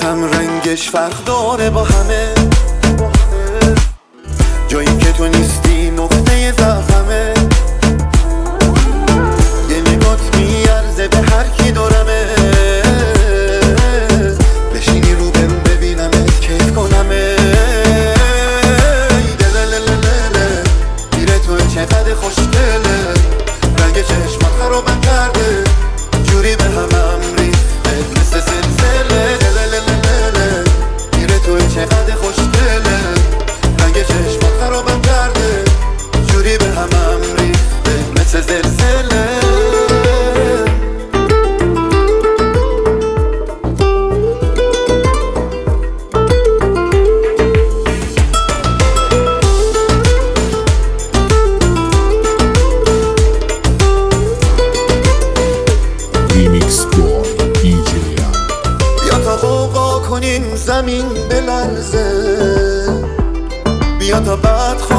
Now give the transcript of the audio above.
هم رنگش فرق داره با همه، جایی که تو نیستی نقطه ضعفمه. یه نگات میارزه به هر کی دارمه، بشینی رو برو ببینمت کیف کنمه. دیره تو چقدر خوشگله، رنگ چشمات خرابم کرده، جوری به همم ریخته مثل سلسله. دیره تو چقدر خوشگله، رنگ چشمات خرابم کرده، جوری به همم ریخته مثل زلزله. بیا تا غوغا کنیم زمین بلرزه، بیا تا بعد